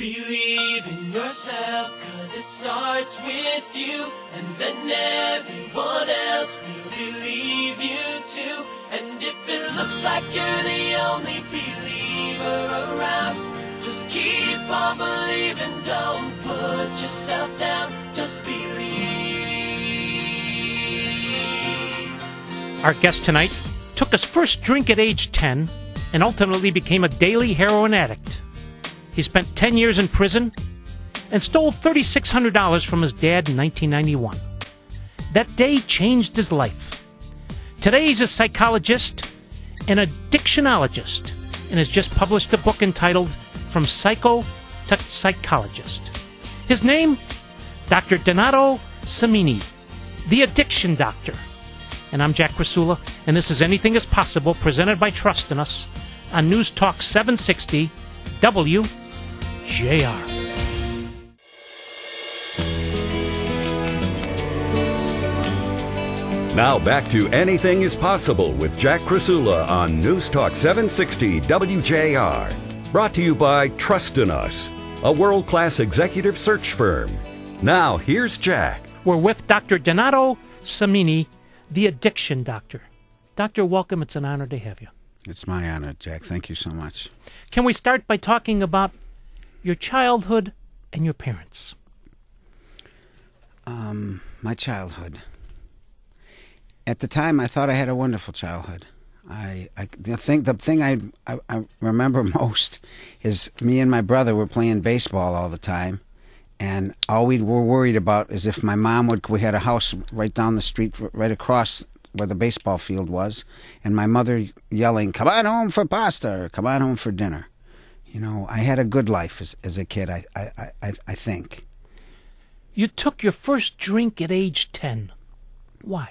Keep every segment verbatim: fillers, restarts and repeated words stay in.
Believe in yourself, cause it starts with you, and then everyone else will believe you too. And if it looks like you're the only believer around, just keep on believing, don't put yourself down, just believe. Our guest tonight took his first drink at age ten and ultimately became a daily heroin addict. He spent ten years in prison and stole three thousand six hundred dollars from his dad in nineteen ninety-one. That day changed his life. Today he's a psychologist and addictionologist and has just published a book entitled From Psycho to Psychologist. His name? Doctor Donato Cimini, the Addiction Doctor. And I'm Jack Krasula, and this is Anything Is Possible, presented by Trust in Us on News Talk seven sixty W J R. Now back to Anything Is Possible with Jack Krasula on News Talk seven sixty W J R. Brought to you by Trust in Us, a world-class executive search firm. Now, here's Jack. We're with Doctor Donato Cimini, the Addiction Doctor. Doctor, welcome. It's an honor to have you. It's my honor, Jack. Thank you so much. Can we start by talking about your childhood and your parents? Um, my childhood. At the time, I thought I had a wonderful childhood. I, I the thing, the thing I, I, I remember most is me and my brother were playing baseball all the time, and all we were worried about is if my mom would. We had a house right down the street, right across where the baseball field was, and my mother yelling, "Come on home for pasta," or "Come on home for dinner." You know, I had a good life as, as a kid, I, I, I, I think. You took your first drink at age ten. Why?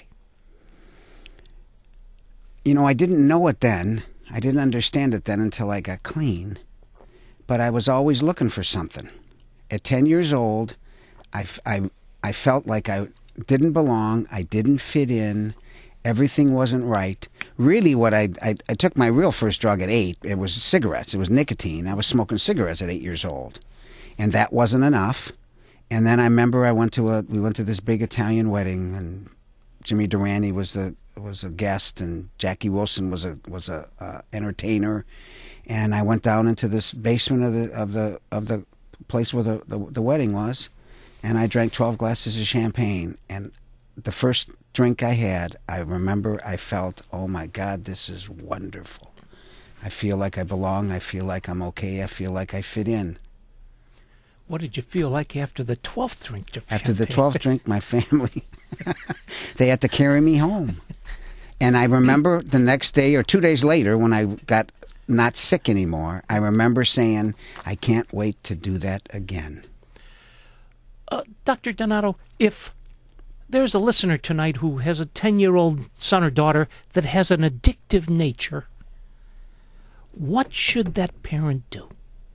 You know, I didn't know it then. I didn't understand it then until I got clean. But I was always looking for something. At ten years old, I, I, I felt like I didn't belong. I didn't fit in. Everything wasn't right. Really, what I, I I took my real first drug at eight. It was cigarettes. It was nicotine. I was smoking cigarettes at eight years old, and that wasn't enough. And then I remember I went to a we went to this big Italian wedding, and Jimmy Durante was the was a guest, and Jackie Wilson was a was a uh, entertainer. And I went down into this basement of the of the of the place where the, the the wedding was, and I drank twelve glasses of champagne. And the first drink I had, I remember I felt, oh my God, this is wonderful. I feel like I belong. I feel like I'm okay. I feel like I fit in. What did you feel like after the twelfth drink? Of after the champagne? twelfth drink, my family, they had to carry me home. And I remember the next day or two days later when I got not sick anymore, I remember saying, I can't wait to do that again. Uh, Doctor Donato, if there's a listener tonight who has a ten-year-old son or daughter that has an addictive nature, what should that parent do?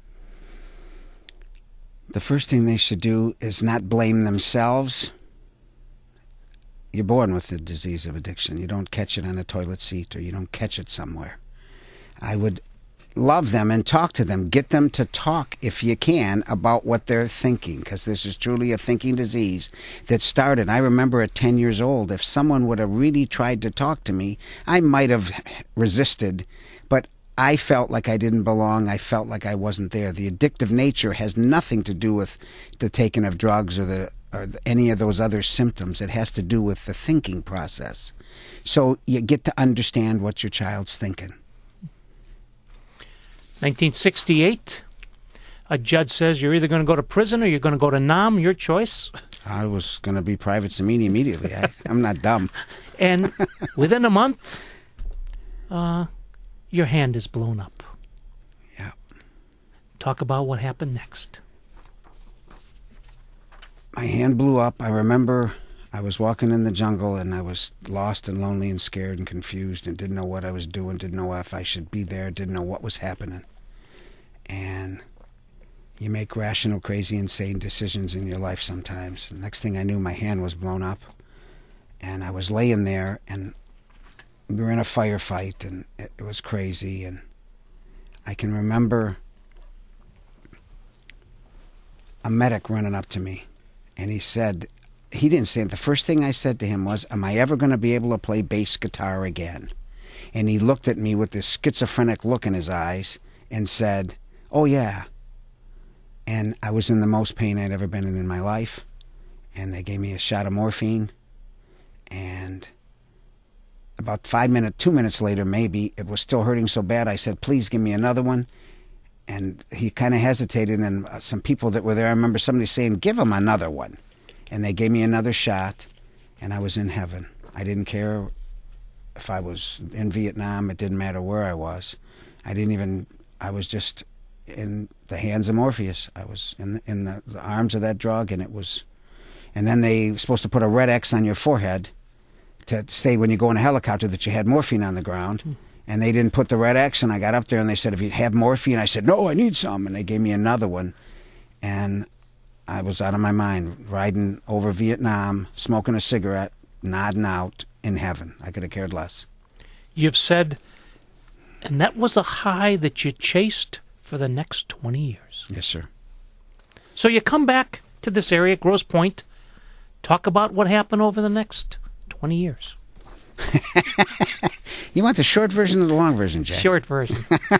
The first thing they should do is not blame themselves. You're born with the disease of addiction. You don't catch it on a toilet seat, or you don't catch it somewhere. I would love them and talk to them. Get them to talk, if you can, about what they're thinking, because this is truly a thinking disease that started. I remember at ten years old, if someone would have really tried to talk to me, I might have resisted, but I felt like I didn't belong. I felt like I wasn't there. The addictive nature has nothing to do with the taking of drugs or the or any of those other symptoms. It has to do with the thinking process. So you get to understand what your child's thinking. nineteen sixty-eight, a judge says you're either going to go to prison or you're going to go to Nam, your choice. I was going to be Private Cimini immediately. I, I'm not dumb. And within a month, uh, your hand is blown up. Yeah. Talk about what happened next. My hand blew up. I remember I was walking in the jungle, and I was lost and lonely and scared and confused and didn't know what I was doing, didn't know if I should be there, didn't know what was happening. And you make rational, crazy, insane decisions in your life sometimes. The next thing I knew, my hand was blown up, and I was laying there, and we were in a firefight, and it, it was crazy. And I can remember a medic running up to me, and he said, he didn't say it. The first thing I said to him was, am I ever going to be able to play bass guitar again? And he looked at me with this schizophrenic look in his eyes and said, oh, yeah. And I was in the most pain I'd ever been in in my life. And they gave me a shot of morphine. And about five minutes, two minutes later, maybe, it was still hurting so bad, I said, please give me another one. And he kind of hesitated, and some people that were there, I remember somebody saying, give him another one. And they gave me another shot, and I was in heaven. I didn't care if I was in Vietnam. It didn't matter where I was. I didn't even, I was just in the hands of Morpheus. I was in the, in the, the arms of that drug, and it was, and then they were supposed to put a red X on your forehead to say when you go in a helicopter that you had morphine on the ground. Hmm. And they didn't put the red X, and I got up there, and they said, if you have morphine, I said, no, I need some. And they gave me another one. And I was out of my mind, riding over Vietnam, smoking a cigarette, nodding out in heaven. I could have cared less. You've said, and that was a high that you chased for the next twenty years. Yes, sir. So you come back to this area, Grosse Pointe. Talk about what happened over the next twenty years. You want the short version or the long version, Jack? Short version.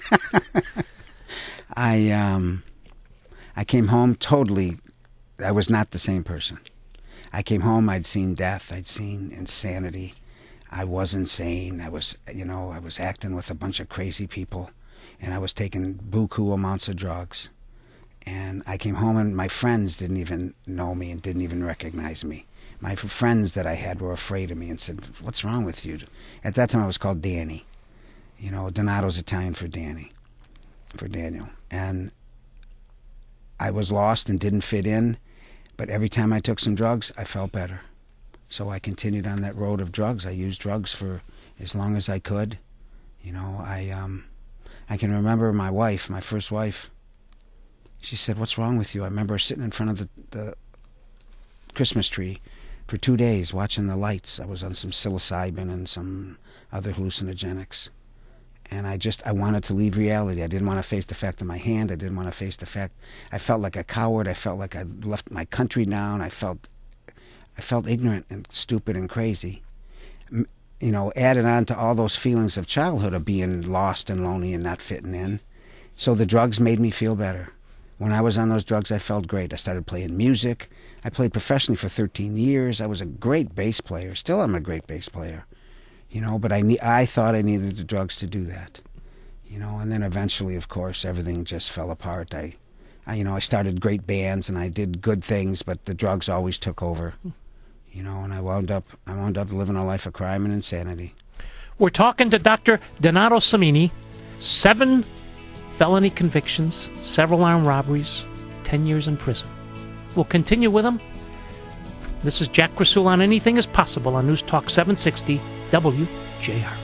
I um, I came home totally. I was not the same person. I came home. I'd seen death. I'd seen insanity. I was insane. I was, you know, I was acting with a bunch of crazy people, and I was taking buku amounts of drugs. And I came home, and my friends didn't even know me and didn't even recognize me. My friends that I had were afraid of me and said, what's wrong with you? At that time, I was called Danny. You know, Donato's Italian for Danny, for Daniel. And I was lost and didn't fit in, but every time I took some drugs, I felt better. So I continued on that road of drugs. I used drugs for as long as I could. You know, I um, I can remember my wife, my first wife. She said, what's wrong with you? I remember sitting in front of the, the Christmas tree for two days watching the lights. I was on some psilocybin and some other hallucinogenics. And I just, I wanted to leave reality. I didn't want to face the fact of my hand. I didn't want to face the fact. I felt like a coward. I felt like I left my country down. I felt, I felt ignorant and stupid and crazy. You know, added on to all those feelings of childhood of being lost and lonely and not fitting in. So the drugs made me feel better. When I was on those drugs, I felt great. I started playing music. I played professionally for thirteen years. I was a great bass player. Still, I'm a great bass player. You know, but I ne- I thought I needed the drugs to do that. You know, and then eventually, of course, everything just fell apart. I, I, you know, I started great bands and I did good things, but the drugs always took over. You know, and I wound up, I wound up living a life of crime and insanity. We're talking to Doctor Donato Samini. Seven felony convictions, several armed robberies, ten years in prison. We'll continue with him. This is Jack Krasula on Anything is Possible on News Talk seven sixty W J R.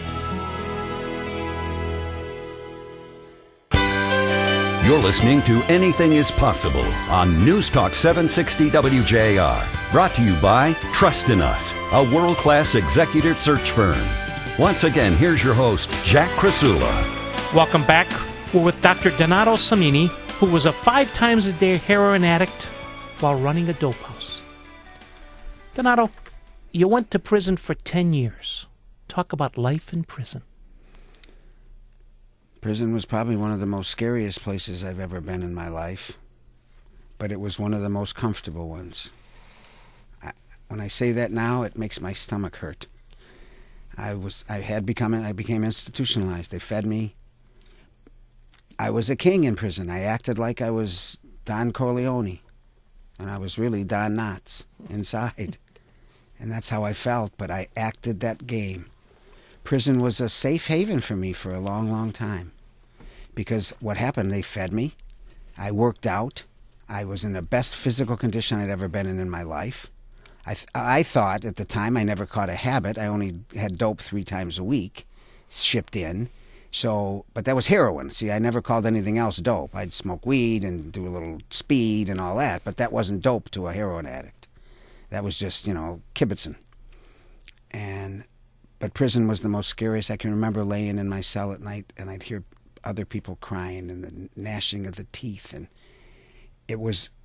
You're listening to Anything is Possible on News Talk seven sixty W J R. Brought to you by Trust in Us, a world-class executive search firm. Once again, here's your host, Jack Krasula. Welcome back. We're with Doctor Donato Samini, who was a five times a day heroin addict while running a dope house. Donato, you went to prison for ten years. Talk about life in prison. Prison was probably one of the most scariest places I've ever been in my life, but it was one of the most comfortable ones. I, when I say that now, it makes my stomach hurt. I was, I had become, I became institutionalized. They fed me. I was a king in prison. I acted like I was Don Corleone, and I was really Don Knotts inside. And that's how I felt, but I acted that game. Prison was a safe haven for me for a long, long time. Because what happened, they fed me. I worked out. I was in the best physical condition I'd ever been in in my life. I, th- I thought at the time I never caught a habit. I only had dope three times a week shipped in. So, but that was heroin. See, I never called anything else dope. I'd smoke weed and do a little speed and all that, but that wasn't dope to a heroin addict. That was just, you know, kibitzing. And, but prison was the most scariest. I can remember laying in my cell at night and I'd hear other people crying and the gnashing of the teeth. And it was,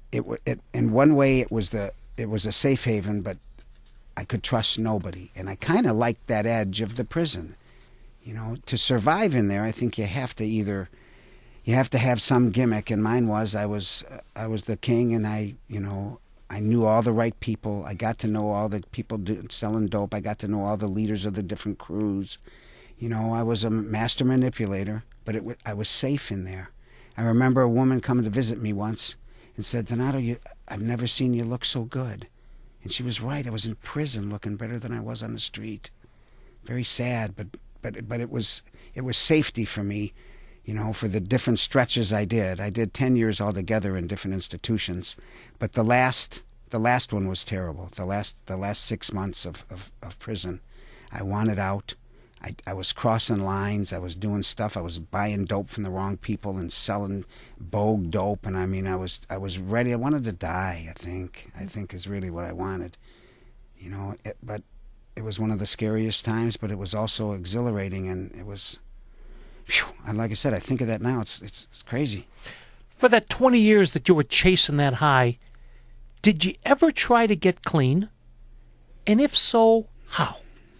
it, it in one way it was the it was a safe haven, but I could trust nobody, and I kind of liked that edge of the prison. You know, to survive in there, I think you have to either you have to have some gimmick, and mine was I was I was the king, and I you know I knew all the right people. I got to know all the people do, selling dope. I got to know all the leaders of the different crews. You know, I was a master manipulator, but it I was safe in there. I remember a woman coming to visit me once and said, "Donato, you, I've never seen you look so good." And she was right. I was in prison looking better than I was on the street. Very sad, but but but it was it was safety for me, you know, for the different stretches I did. I did ten years altogether in different institutions, but the last the last one was terrible. The last the last six months of, of, of prison, I wanted out. I, I was crossing lines. I was doing stuff. I was buying dope from the wrong people and selling bogue dope. And I mean, I was I was ready. I wanted to die. I think I think is really what I wanted, you know. It, but it was one of the scariest times. But it was also exhilarating, and it was. Whew, and like I said, I think of that now. It's it's, it's crazy. For that twenty years that you were chasing that high, did you ever try to get clean? And if so, how?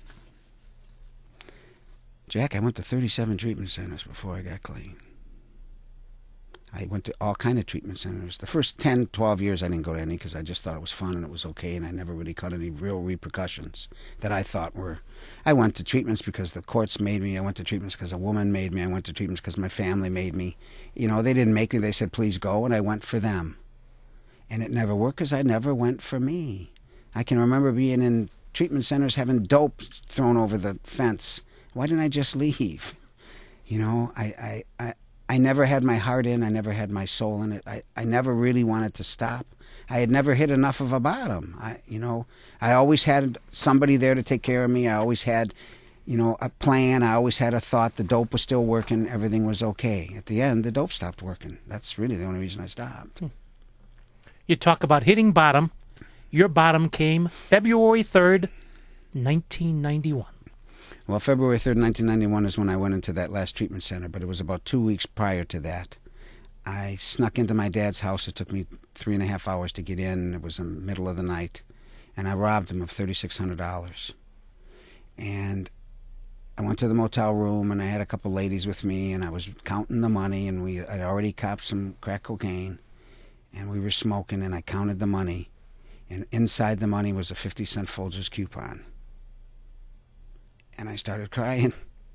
Jack, I went to thirty-seven treatment centers before I got clean. I went to all kind of treatment centers. The first ten, twelve years I didn't go to any because I just thought it was fun and it was okay, and I never really caught any real repercussions that I thought were... I went to treatments because the courts made me. I went to treatments because a woman made me. I went to treatments because my family made me. You know, they didn't make me. They said, please go, and I went for them. And it never worked because I never went for me. I can remember being in treatment centers having dope thrown over the fence. Why didn't I just leave? You know, I, I, I, I never had my heart in. I never had my soul in it. I, I never really wanted to stop. I had never hit enough of a bottom. I, you know, I always had somebody there to take care of me. I always had, you know, a plan. I always had a thought. The dope was still working. Everything was okay. At the end, the dope stopped working. That's really the only reason I stopped. Hmm. You talk about hitting bottom. Your bottom came February third, nineteen ninety-one. Well, February third, nineteen ninety-one is when I went into that last treatment center, but it was about two weeks prior to that. I snuck into my dad's house. It took me three and a half hours to get in. It was in the middle of the night, and I robbed him of thirty-six hundred dollars. And I went to the motel room, and I had a couple ladies with me, and I was counting the money, and we I'd already copped some crack cocaine, and we were smoking, and I counted the money, and inside the money was a fifty cent Folgers coupon. And I started crying.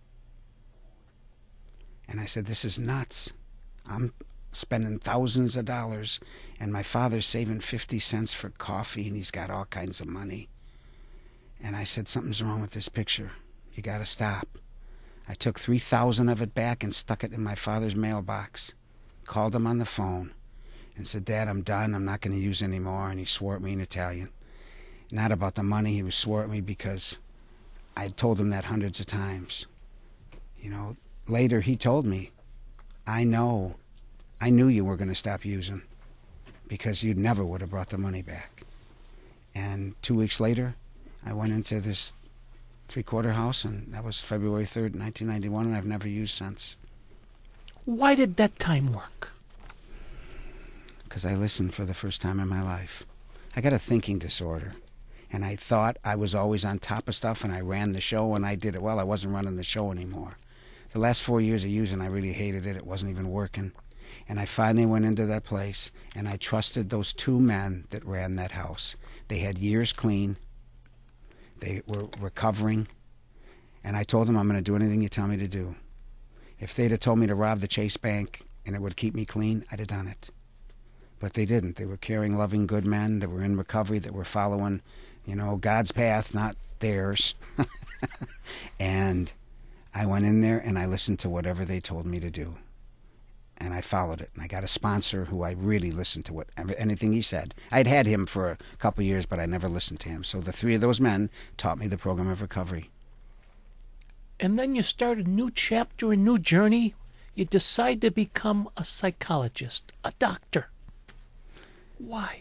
And I said, this is nuts. I'm spending thousands of dollars, and my father's saving fifty cents for coffee, and he's got all kinds of money. And I said, something's wrong with this picture. You got to stop. I took three thousand of it back and stuck it in my father's mailbox. Called him on the phone and said, Dad, I'm done. I'm not going to use any more. And he swore at me in Italian. Not about the money. He was swore at me because I had told him that hundreds of times. You know, later he told me, I know, I knew you were going to stop using because you never would have brought the money back. And two weeks later, I went into this three-quarter house, and that was February third, nineteen ninety-one, and I've never used since. Why did that time work? Because I listened for the first time in my life. I got a thinking disorder. And I thought I was always on top of stuff, and I ran the show, and I did it well. I wasn't running the show anymore. The last four years of using, I really hated it. It wasn't even working. And I finally went into that place, and I trusted those two men that ran that house. They had years clean. They were recovering. And I told them, I'm going to do anything you tell me to do. If they'd have told me to rob the Chase Bank and it would keep me clean, I'd have done it. But they didn't. They were caring, loving, good men that were in recovery, that were following, you know, God's path, not theirs. And I went in there and I listened to whatever they told me to do. And I followed it. And I got a sponsor who I really listened to what anything he said. I'd had him for a couple of years, but I never listened to him. So the three of those men taught me the program of recovery. And then you start a new chapter, a new journey. You decide to become a psychologist, a doctor. Why?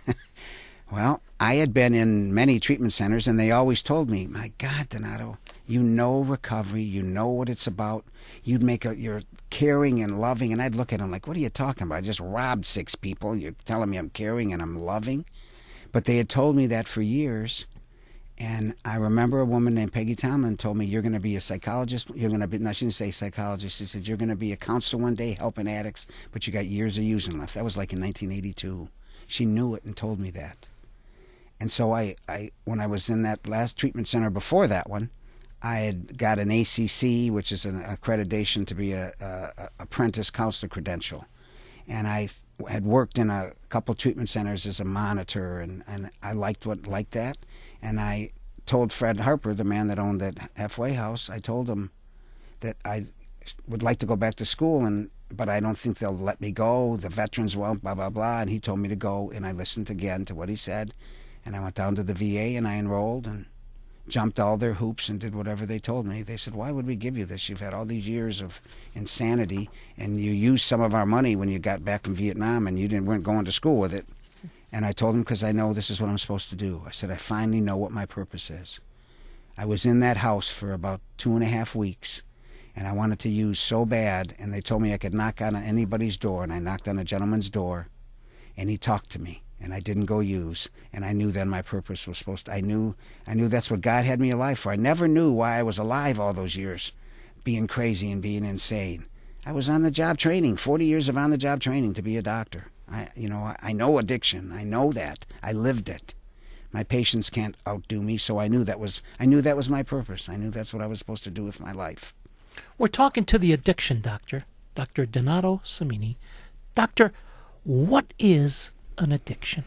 Well, I had been in many treatment centers, and they always told me, my God, Donato, You know recovery. You know what it's about. You'd make a, you're caring and loving. And I'd look at him like, what are you talking about? I just robbed six people. You're telling me I'm caring and I'm loving? But they had told me that for years. And I remember a woman named Peggy Tomlin told me, you're going to be a psychologist. You're going to be, no, she didn't say psychologist. She said, you're going to be a counselor one day helping addicts, but you got years of using left. That was like in nineteen eighty-two. She knew it and told me that. And so I, I, when I was in that last treatment center before that one, I had got an A C C, which is an accreditation to be a, a, a apprentice counselor credential. And I had worked in a couple treatment centers as a monitor, and, and I liked what liked that. And I told Fred Harper, the man that owned that halfway house, I told him that I would like to go back to school, and but I don't think they'll let me go. The veterans won't, blah, blah, blah. And he told me to go, and I listened again to what he said. And I went down to the V A, and I enrolled and jumped all their hoops and did whatever they told me. They said, why would we give you this? You've had all these years of insanity, and you used some of our money when you got back from Vietnam, and you didn't weren't going to school with it. And I told him, because I know this is what I'm supposed to do. I said, I finally know what my purpose is. I was in that house for about two and a half weeks, and I wanted to use so bad, and they told me I could knock on anybody's door, and I knocked on a gentleman's door, and he talked to me, and I didn't go use, and I knew then my purpose was supposed to, I knew, I knew that's what God had me alive for. I never knew why I was alive all those years, being crazy and being insane. I was on the job training, forty years of on the job training to be a doctor. I, you know, I know addiction. I know that. I lived it. My patients can't outdo me, so I knew that was I knew that was my purpose. I knew that's what I was supposed to do with my life. We're talking to the addiction doctor, Doctor Donato Cimini. Doctor, what is an addiction?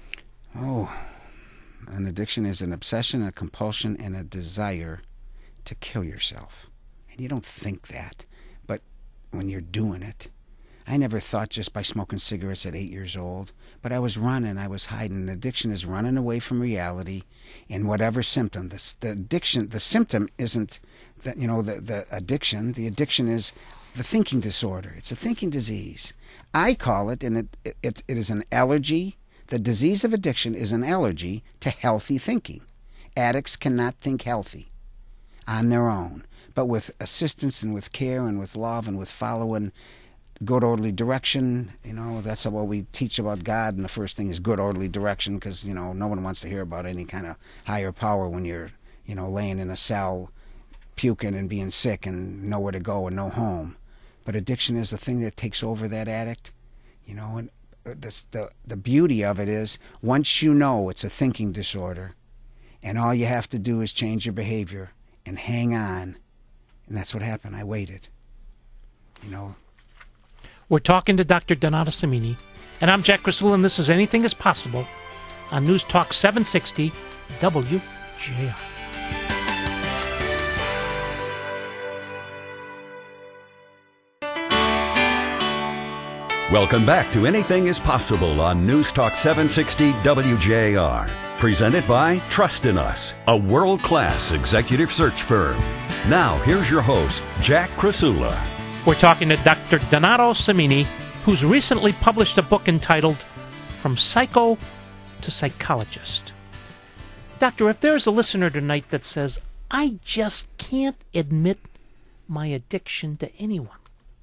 Oh, an addiction is an obsession, a compulsion, and a desire to kill yourself. And you don't think that, but when you're doing it. I never thought just by smoking cigarettes at eight years old, but I was running, I was hiding. Addiction is running away from reality in whatever symptom. The, the addiction, the symptom isn't that, you know, the, the addiction. The addiction is the thinking disorder. It's a thinking disease. I call it, and it, it, it is an allergy. The disease of addiction is an allergy to healthy thinking. Addicts cannot think healthy on their own, but with assistance and with care and with love and with following good orderly direction. You know, that's what we teach about God, and the first thing is good orderly direction, because, you know, no one wants to hear about any kind of higher power when you're, you know, laying in a cell puking and being sick and nowhere to go and no home. But addiction is the thing that takes over that addict, you know, and that's the the beauty of it is once you know it's a thinking disorder, and all you have to do is change your behavior and hang on. And that's what happened. I waited, you know. We're talking to Doctor Donato Cimini, and I'm Jack Crisula, and this is Anything is Possible on News Talk seven sixty W J R. Welcome back to Anything is Possible on News Talk seven sixty W J R. Presented by Trust in Us, a world-class executive search firm. Now, here's your host, Jack Crisula. We're talking to Doctor Donato Cimini, who's recently published a book entitled From Psycho to Psychologist. Doctor, if there's a listener tonight that says, I just can't admit my addiction to anyone.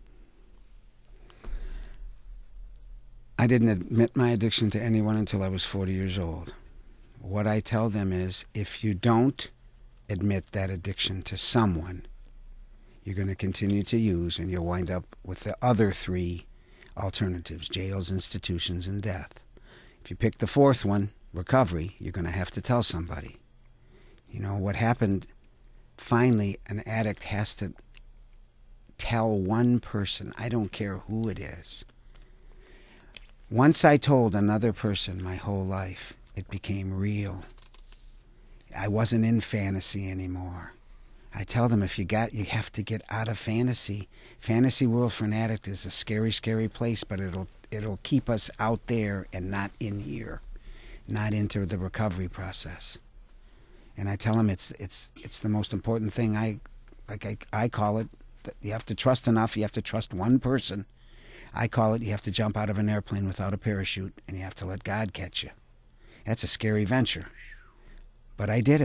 I didn't admit my addiction to anyone until I was forty years old. What I tell them is, if you don't admit that addiction to someone, you're going to continue to use, and you'll wind up with the other three alternatives: jails, institutions, and death. If you pick the fourth one, recovery, you're going to have to tell somebody. You know, what happened, finally, an addict has to tell one person, I don't care who it is. Once I told another person my whole life, it became real. I wasn't in fantasy anymore. I tell them, if you got, you have to get out of fantasy. Fantasy world for an addict is a scary, scary place, but it'll it'll keep us out there and not in here, not into the recovery process. And I tell them it's it's it's the most important thing. I like I I call it. You have to trust enough. You have to trust one person. I call it, you have to jump out of an airplane without a parachute, and you have to let God catch you. That's a scary venture. But I did it.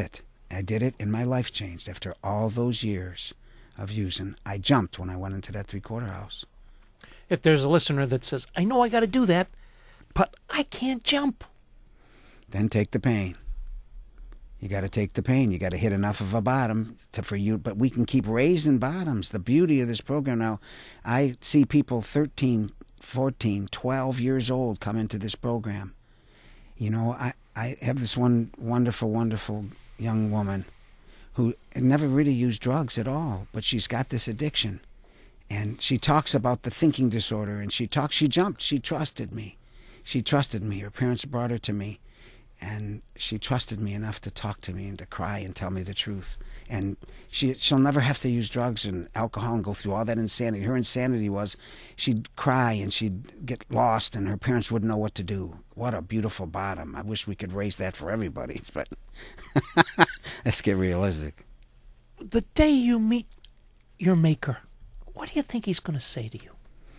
I did it, and my life changed. After all those years of using, I jumped when I went into that three-quarter house. If there's a listener that says, I know I got to do that, but I can't jump. Then take the pain. You got to take the pain. You got to hit enough of a bottom to for you. But we can keep raising bottoms. The beauty of this program now, I see people thirteen, fourteen, twelve years old come into this program. You know, I, I have this one wonderful, wonderful young woman who had never really used drugs at all, but she's got this addiction. And she talks about the thinking disorder, and she talks, she jumped, she trusted me. She trusted me. Her parents brought her to me, and she trusted me enough to talk to me and to cry and tell me the truth. And she, she'll never have to use drugs and alcohol and go through all that insanity. Her insanity was she'd cry and she'd get lost, and her parents wouldn't know what to do. What a beautiful bottom. I wish we could raise that for everybody, but let's get realistic. The day you meet your maker, what do you think he's going to say to you?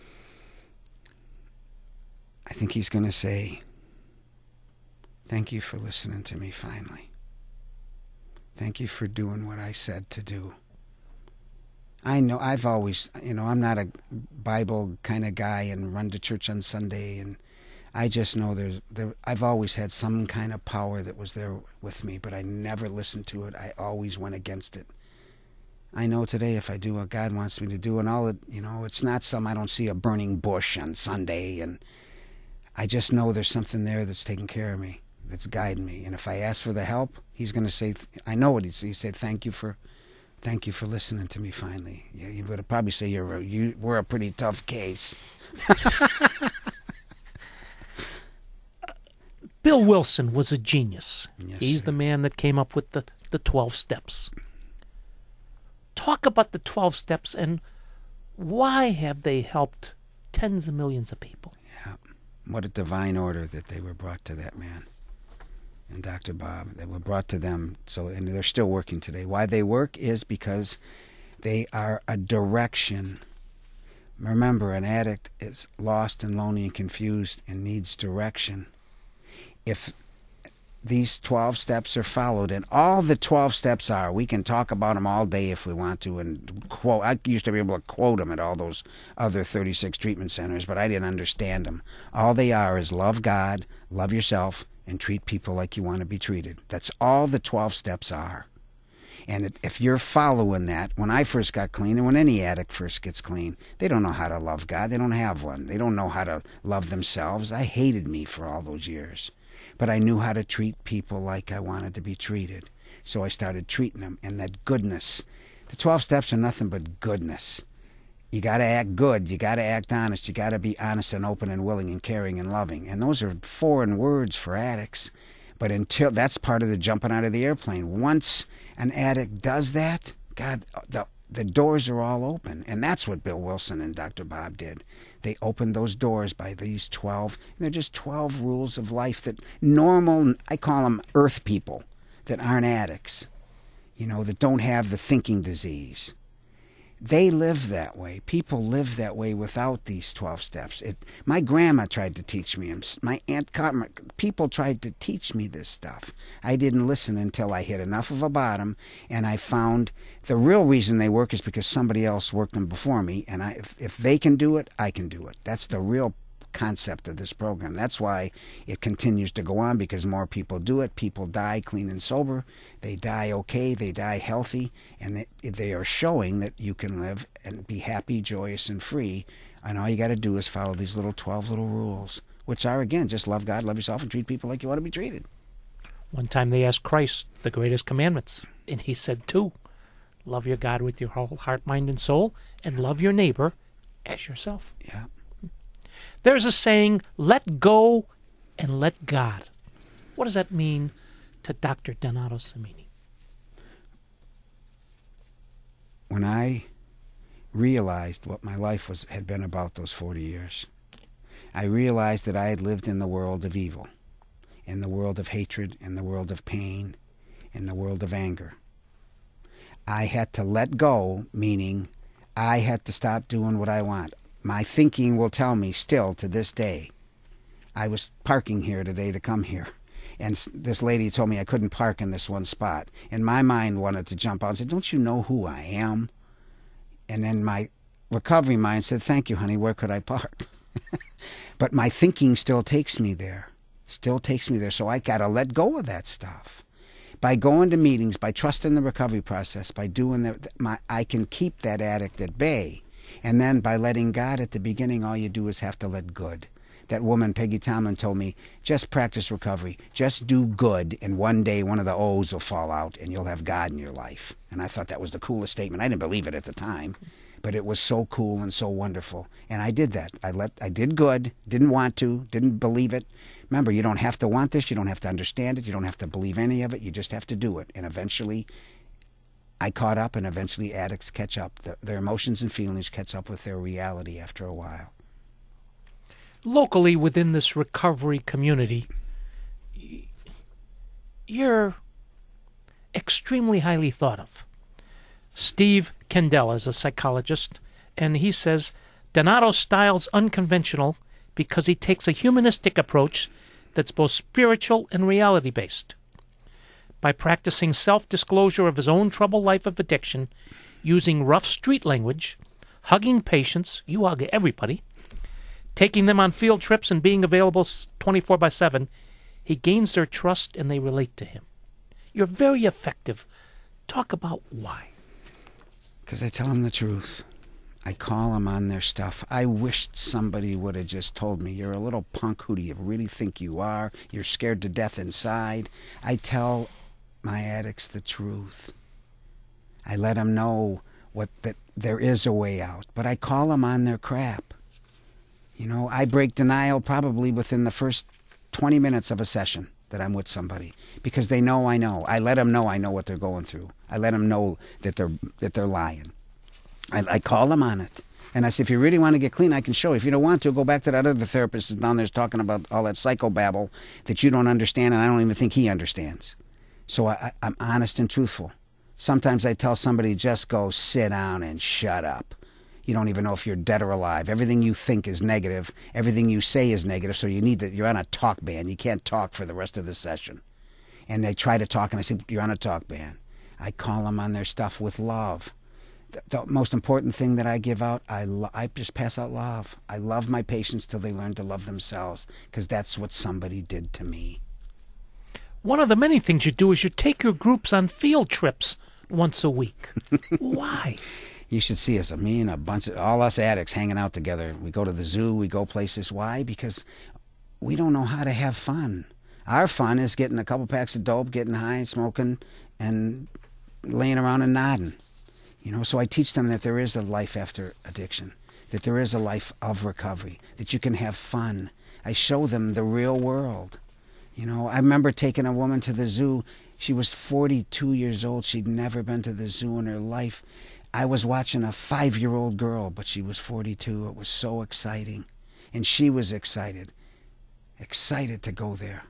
I think he's going to say, thank you for listening to me finally. Thank you for doing what I said to do. I know I've always, you know, I'm not a Bible kind of guy and run to church on Sunday, and I just know there's, there, I've always had some kind of power that was there with me, but I never listened to it. I always went against it. I know today if I do what God wants me to do, and all it, you know, it's not some, I don't see a burning bush on Sunday, and I just know there's something there that's taking care of me, that's guiding me. And if I ask for the help, he's going to say, I know what he'd say. He'd say, thank you for, thank you for listening to me finally. Yeah, you would probably say you're a, you, we're a pretty tough case. Bill Wilson was a genius. Yes, He's sir. the man that came up with the, the twelve steps. Talk about the twelve steps and why have they helped tens of millions of people? Yeah. What a divine order that they were brought to that man and Doctor Bob. They were brought to them, so and they're still working today. Why they work is because they are a direction. Remember, an addict is lost and lonely and confused and needs direction. If these twelve steps are followed, and all the twelve steps are, we can talk about them all day if we want to, and quote, I used to be able to quote them at all those other thirty-six treatment centers, but I didn't understand them. All they are is love God, love yourself, and treat people like you want to be treated. That's all the twelve steps are. And it, if you're following that, when I first got clean, and when any addict first gets clean, they don't know how to love God. They don't have one. They don't know how to love themselves. I hated me for all those years. But I knew how to treat people like I wanted to be treated. So I started treating them. And that goodness. The twelve steps are nothing but goodness. You got to act good. You got to act honest. You got to be honest and open and willing and caring and loving. And those are foreign words for addicts. But until that's part of the jumping out of the airplane. Once an addict does that, God, the, the doors are all open. And that's what Bill Wilson and Doctor Bob did. They opened those doors by these twelve, and they're just twelve rules of life that normal, I call them earth people, that aren't addicts, you know, that don't have the thinking disease. They live that way. People live that way without these twelve steps. It, my grandma tried to teach me them. My Aunt Carmen, people tried to teach me this stuff. I didn't listen until I hit enough of a bottom, and I found the real reason they work is because somebody else worked them before me, and I, if, if they can do it, I can do it. That's the real concept of this program. That's why it continues to go on, because more people do it. People die clean and sober. They die okay. They die healthy, and they, they are showing that you can live and be happy, joyous, and free. And all you got to do is follow these little twelve little rules, which are, again, just love God, love yourself, and treat people like you want to be treated. One time they asked Christ the greatest commandments, and he said two. Love your God with your whole heart, mind, and soul, and love your neighbor as yourself. Yeah. There's a saying, let go and let God. What does that mean to Doctor Donato Cimini? When I realized what my life was had been about those forty years, I realized that I had lived in the world of evil, in the world of hatred, in the world of pain, in the world of anger. I had to let go, meaning I had to stop doing what I want. My thinking will tell me still to this day. I was parking here today to come here, And s- this lady told me I couldn't park in this one spot. And my mind wanted to jump out and say, don't you know who I am? And then my recovery mind said, thank you, honey, where could I park? But my thinking still takes me there, still takes me there. So I got to let go of that stuff. By going to meetings, by trusting the recovery process, by doing that, my, I can keep that addict at bay. And then by letting God at the beginning, all you do is have to let good. That woman, Peggy Tomlin, told me, just practice recovery. Just do good, and one day one of the O's will fall out, and you'll have God in your life. And I thought that was the coolest statement. I didn't believe it at the time, but it was so cool and so wonderful. And I did that. I let, I did good, didn't want to, didn't believe it. Remember, you don't have to want this. You don't have to understand it. You don't have to believe any of it. You just have to do it. And eventually, I caught up, and eventually addicts catch up. The, their emotions and feelings catch up with their reality after a while. Locally within this recovery community, you're extremely highly thought of. Steve Kendall is a psychologist, and he says Donato's style's unconventional because he takes a humanistic approach that's both spiritual and reality-based. By practicing self-disclosure of his own troubled life of addiction, using rough street language, hugging patients, you hug everybody, taking them on field trips and being available twenty-four by seven, he gains their trust and they relate to him. You're very effective. Talk about why. Because I tell them the truth. I call them on their stuff. I wished somebody would have just told me, you're a little punk. Who do you really think you are? You're scared to death inside. I tell my addicts the truth. I let them know what that there is a way out. But I call them on their crap. You know, I break denial probably within the first twenty minutes of a session that I'm with somebody, because they know I know. I let them know I know what they're going through. I let them know that they're that they're lying. I, I call them on it. And I say, if you really want to get clean, I can show you. If you don't want to, go back to that other therapist that's down there talking about all that psychobabble that you don't understand, and I don't even think he understands. So I, I, I'm honest and truthful. Sometimes I tell somebody, just go sit down and shut up. You don't even know if you're dead or alive. Everything you think is negative. Everything you say is negative. So you need to, you're on a talk ban. You can't talk for the rest of the session. And they try to talk, and I say, you're on a talk ban. I call them on their stuff with love. The, the most important thing that I give out, I, lo- I just pass out love. I love my patients till they learn to love themselves, because that's what somebody did to me. One of the many things you do is you take your groups on field trips once a week. Why? You should see us. Me and a bunch of all us addicts hanging out together. We go to the zoo. We go places. Why? Because we don't know how to have fun. Our fun is getting a couple packs of dope, getting high and smoking, and laying around and nodding. You know, so I teach them that there is a life after addiction, that there is a life of recovery, that you can have fun. I show them the real world. You know, I remember taking a woman to the zoo. She was forty-two years old. She'd never been to the zoo in her life. I was watching a five-year-old girl, but she was forty-two. It was so exciting. And she was excited. Excited to go there.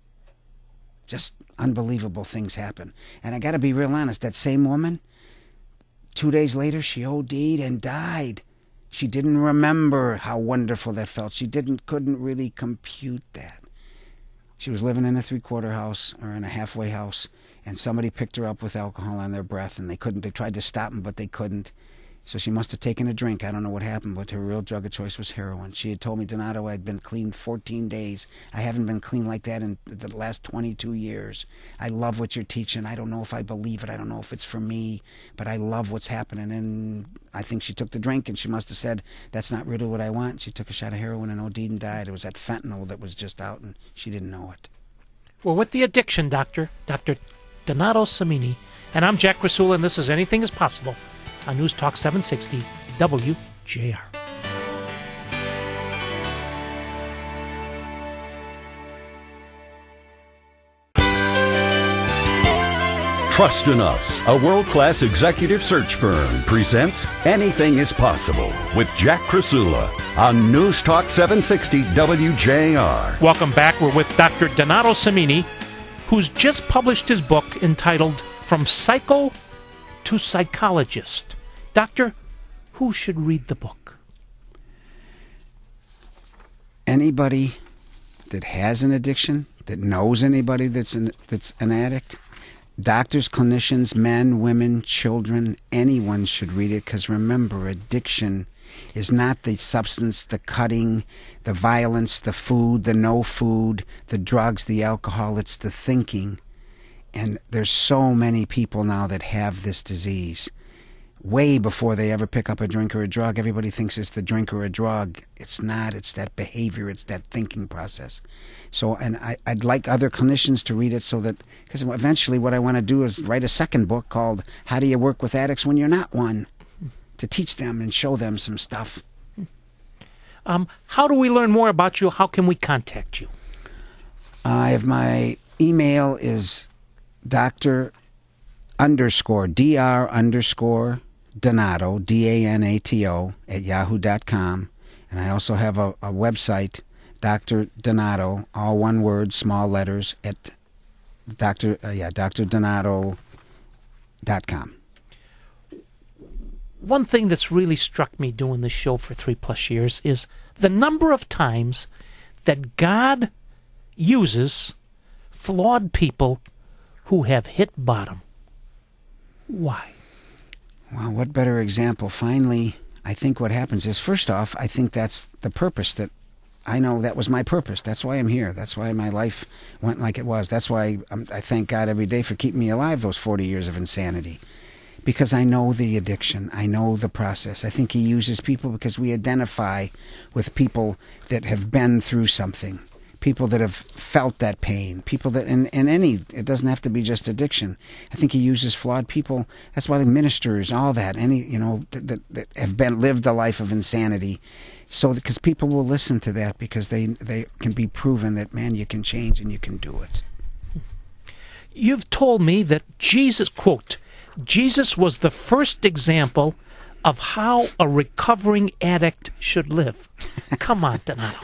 Just unbelievable things happen. And I got to be real honest, that same woman, two days later, she O D'd and died. She didn't remember how wonderful that felt. She didn't, couldn't really compute that. She was living in a three-quarter house or in a halfway house, and somebody picked her up with alcohol on their breath, and they couldn't. They tried to stop them, but they couldn't. So she must have taken a drink. I don't know what happened, but her real drug of choice was heroin. She had told me, Donato, I'd been clean fourteen days. I haven't been clean like that in the last twenty-two years. I love what you're teaching. I don't know if I believe it. I don't know if it's for me, but I love what's happening. And I think she took the drink, and she must have said, that's not really what I want. She took a shot of heroin and O D'd and died. It was that fentanyl that was just out, and she didn't know it. We're with the addiction doctor, Doctor Donato Samini, and I'm Jack Krasula, and this is Anything is Possible on News Talk seven sixty W J R. Trust in Us, a world-class executive search firm, presents Anything is Possible with Jack Krasula on News Talk seven sixty W J R. Welcome back. We're with Doctor Donato Samini, who's just published his book entitled From Psycho to Psychologist. Doctor, who should read the book? Anybody that has an addiction that knows anybody that's an, that's an addict. Doctors, clinicians, men, women, children, anyone should read it, because remember, addiction is not the substance, the cutting, the violence, the food, the no food, the drugs, the alcohol. It's the thinking. And there's so many people now that have this disease. Way before they ever pick up a drink or a drug, everybody thinks it's the drink or a drug. It's not. It's that behavior. It's that thinking process. So, and I, I'd like other clinicians to read it, so that, because eventually what I want to do is write a second book called How Do You Work with Addicts When You're Not One, to teach them and show them some stuff. Um, how do we learn more about you? How can we contact you? I have my email is Doctor underscore Dr underscore Donato, D A N A T O, at yahoo dot com. And I also have a, a website, Doctor Donato, all one word, small letters, at Doctor Uh, yeah, Doctor Donato dot com. One thing that's really struck me doing this show for three plus years is the number of times that God uses flawed people who have hit bottom. Why? Well, what better example? Finally, I think what happens is, first off, I think that's the purpose that I know that was my purpose. That's why I'm here. That's why my life went like it was. That's why I'm, I thank God every day for keeping me alive those forty years of insanity. Because I know the addiction. I know the process. I think he uses people because we identify with people that have been through something. People that have felt that pain. People that, in, in any, it doesn't have to be just addiction. I think he uses flawed people. That's why the ministers, all that, any, you know, that, that, that have been, lived a life of insanity. So, because people will listen to that, because they, they can be proven that, man, you can change and you can do it. You've told me that Jesus, quote, Jesus was the first example of how a recovering addict should live. Come on, Donato.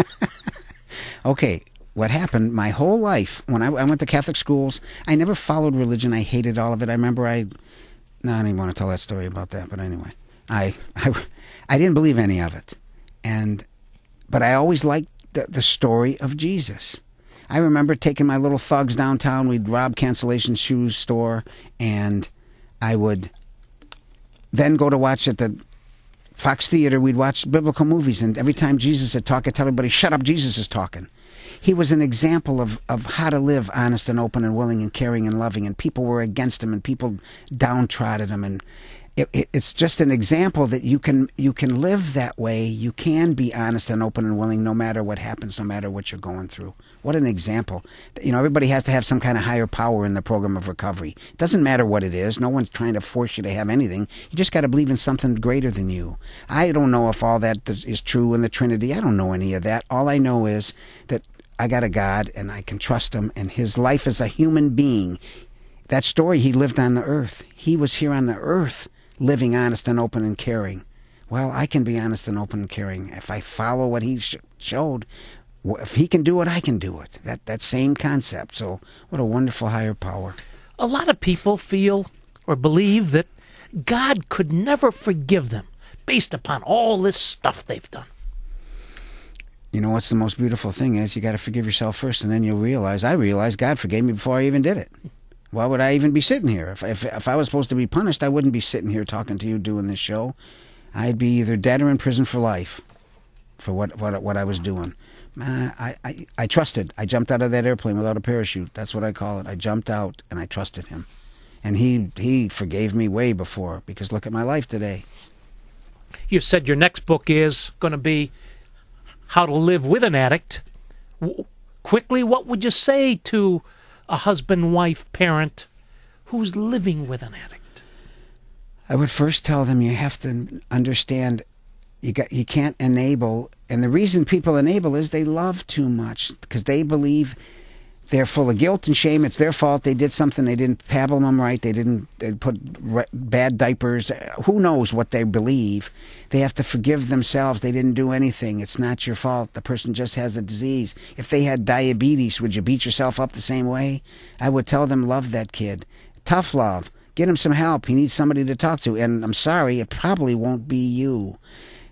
Okay, what happened, my whole life, when I, I went to Catholic schools, I never followed religion. I hated all of it. I remember I, no, I don't even want to tell that story about that, but anyway, I, I, I didn't believe any of it. And, but I always liked the, the story of Jesus. I remember taking my little thugs downtown. We'd rob Cancellation Shoes store, and I would then go to watch at the Fox Theater. We'd watch biblical movies, and every time Jesus would talk, I'd tell everybody, shut up, Jesus is talking. He was an example of, of how to live honest and open and willing and caring and loving, and people were against him, and people downtrodden him, and it, it, it's just an example that you can you can live that way. You can be honest and open and willing no matter what happens, no matter what you're going through. What an example. You know, everybody has to have some kind of higher power in the program of recovery. It doesn't matter what it is. No one's trying to force you to have anything. You just got to believe in something greater than you. I don't know if all that is true in the Trinity. I don't know any of that. All I know is that I got a God, and I can trust him, and his life as a human being. That story, he lived on the earth. He was here on the earth, living honest and open and caring. Well, I can be honest and open and caring if I follow what he sh- showed. If he can do it, I can do it. That that same concept. So what a wonderful higher power. A lot of people feel or believe that God could never forgive them based upon all this stuff they've done. You know what's the most beautiful thing is you got to forgive yourself first, and then you'll realize, I realized God forgave me before I even did it. Why would I even be sitting here? If, if, if I was supposed to be punished, I wouldn't be sitting here talking to you doing this show. I'd be either dead or in prison for life for what what, what I was doing. Uh, I, I, I trusted. I jumped out of that airplane without a parachute. That's what I call it. I jumped out, and I trusted him. And he he forgave me way before, because look at my life today. You said your next book is going to be How to Live with an Addict. W- quickly, what would you say to a husband, wife, parent who's living with an addict? I would first tell them you have to understand you got you can't enable, and the reason people enable is they love too much, because they believe they're full of guilt and shame. It's their fault. They did something. They didn't paddle them right. They didn't they put re- bad diapers. Who knows what they believe? They have to forgive themselves. They didn't do anything. It's not your fault. The person just has a disease. If they had diabetes, would you beat yourself up the same way? I would tell them, love that kid. Tough love. Get him some help. He needs somebody to talk to. And I'm sorry, it probably won't be you.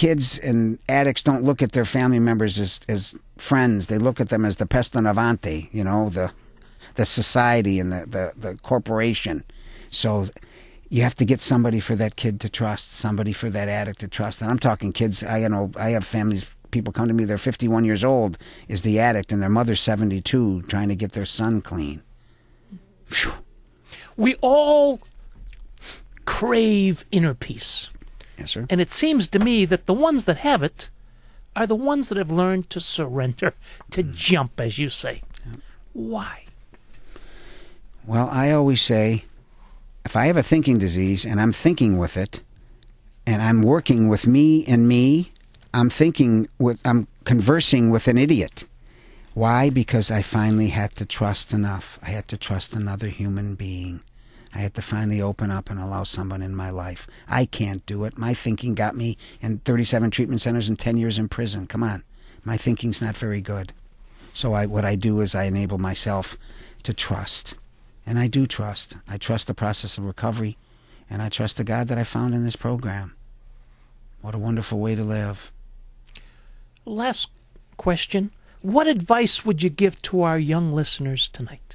kids and addicts don't look at their family members as, as friends. They look at them as the peston avanti, you know, the the society and the, the, the corporation. So you have to get somebody for that kid to trust, somebody for that addict to trust. And I'm talking kids. I you know I have families. People come to me. They're fifty-one years old. Is the addict, and their mother's seventy-two, trying to get their son clean. Whew. We all crave inner peace. Yes, sir. And it seems to me that the ones that have it are the ones that have learned to surrender, to jump, as you say. Yeah. Why? Well, I always say, if I have a thinking disease and I'm thinking with it, and I'm working with me and me, I'm thinking with, I'm conversing with an idiot. Why? Because I finally had to trust enough. I had to trust another human being. I had to finally open up and allow someone in my life. I can't do it. My thinking got me in thirty-seven treatment centers and ten years in prison. Come on. My thinking's not very good. So I, what I do is I enable myself to trust. And I do trust. I trust the process of recovery. And I trust the God that I found in this program. What a wonderful way to live. Last question. What advice would you give to our young listeners tonight?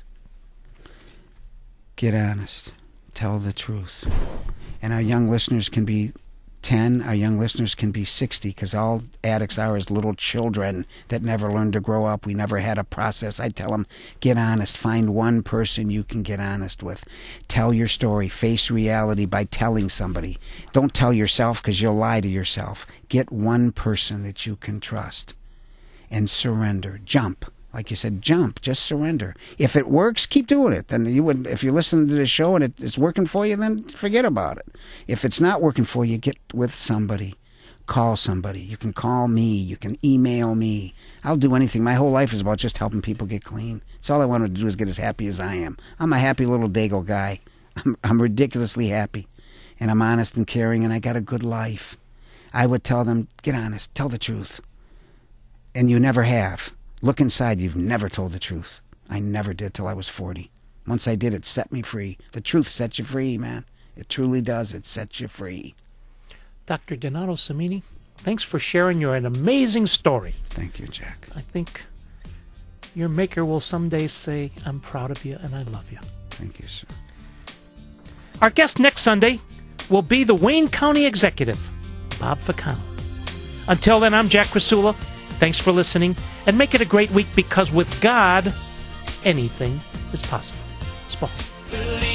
Get honest. Tell the truth. And our young listeners can be ten. Our young listeners can be sixty, because all addicts are is little children that never learned to grow up. We never had a process. I tell them, get honest. Find one person you can get honest with. Tell your story. Face reality by telling somebody. Don't tell yourself, because you'll lie to yourself. Get one person that you can trust. And surrender. Jump. Like you said, jump. Just surrender. If it works, keep doing it. Then you would. If you're listening to the show and it, it's working for you, then forget about it. If it's not working for you, get with somebody. Call somebody. You can call me. You can email me. I'll do anything. My whole life is about just helping people get clean. It's all I wanted to do is get as happy as I am. I'm a happy little Dago guy. I'm, I'm ridiculously happy. And I'm honest and caring, and I got a good life. I would tell them, get honest. Tell the truth. And you never have. Look inside. You've never told the truth. I never did till I was forty. Once I did, it set me free. The truth sets you free, man. It truly does. It sets you free. Doctor Donato Cimini, thanks for sharing your an amazing story. Thank you, Jack. I think your maker will someday say, I'm proud of you and I love you. Thank you, sir. Our guest next Sunday will be the Wayne County Executive, Bob Ficano. Until then, I'm Jack Krasula. Thanks for listening, and make it a great week, because with God, anything is possible. Spot.